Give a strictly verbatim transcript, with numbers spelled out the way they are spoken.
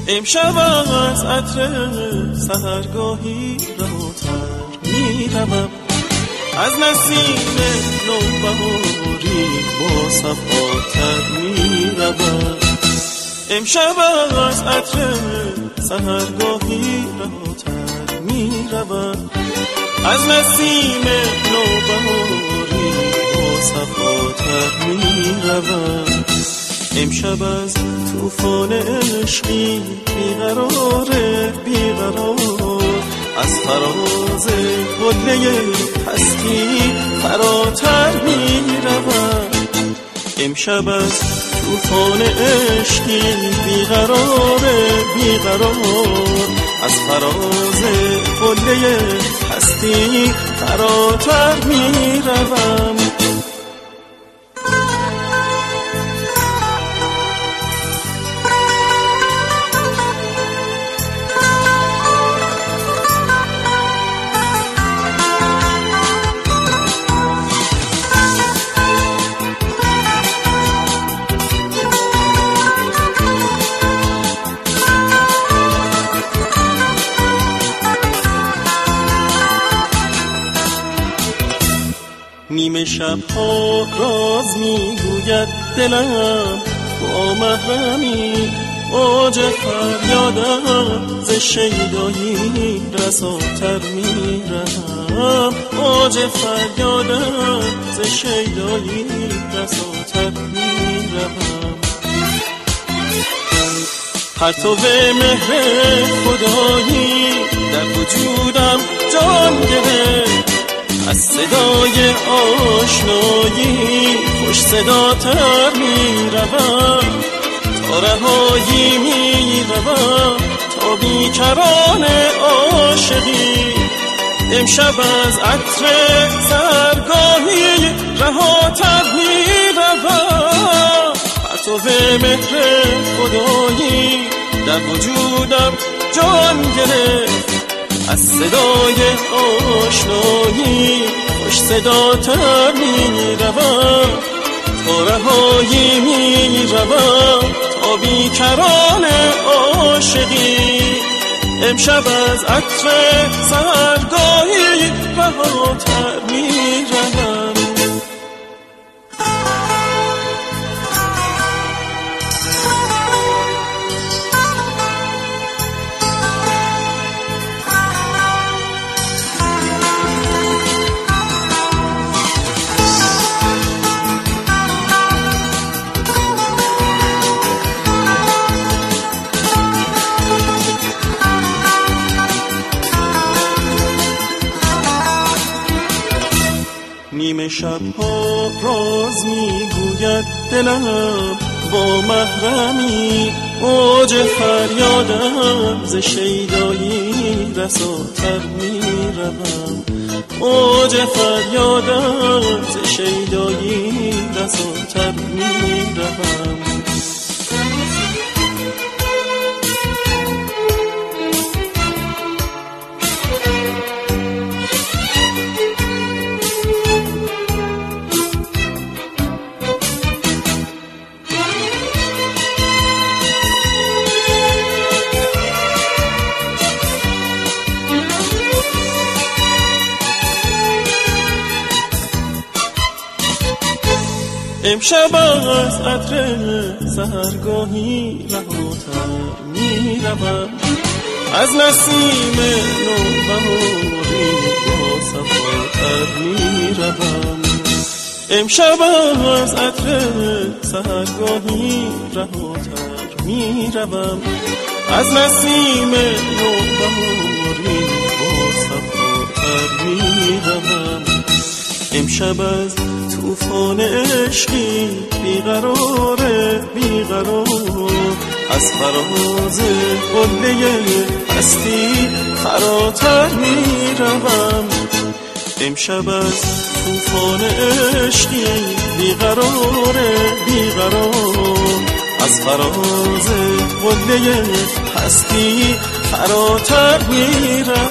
امشب از عطر سحرگاهی رهاتر میروم، از نسیم نوبهاری با صفاتر میروم. امشب از عطر سحرگاهی رهاتر میروم، از نسیم نوبهاری با صفاتر میروم. امشب از طوفان عشقی بیقراره بیقرار، از فراز قله هستی فراتر میروم. امشب از طوفان عشقی بیقراره بیقرار، از فراز قله هستی فراتر میروم. نیمه شب‌ها راز میگوید دلم با محرمی، اوج فریادم ز شیدایی رساتر میرم، اوج فریادم ز شیدایی رساتر میرم. پرتو مهر خدایی در وجودم جان گرفت، از صدای آشنایی خوش صداتر میروم. تا رهایی میروم تا بیکران عاشقی، امشب از عطر سحرگاهی رهاتر میروم. پرتو مهر خدایی در وجودم جان گرفت، از صدای آشنایی خوش صداتر میروم. تا رهایی میروم تا بیکران عاشقی، امشب از عطر سحرگاهی رهاتر میروم. نیمه شب‌ها راز میگوید دلم با محرمی، اوج فریادم ز شیدایی رساتر میروم، اوج فریادم ز شیدایی رساتر میروم. امشب از عطر سحرگاهی رهاتر میروم، از نسیم نوبهاری با صفاتر میروم. امشب از عطر سحرگاهی رهاتر میروم، از نسیم نوبهاری با صفاتر میروم. امشب از طوفان عشقی بیقراره بیقرار، از فراز قله هستی فراتر میروم. امشب از طوفان عشقی بیقراره بیقرار، از فراز قله هستی فراتر میروم.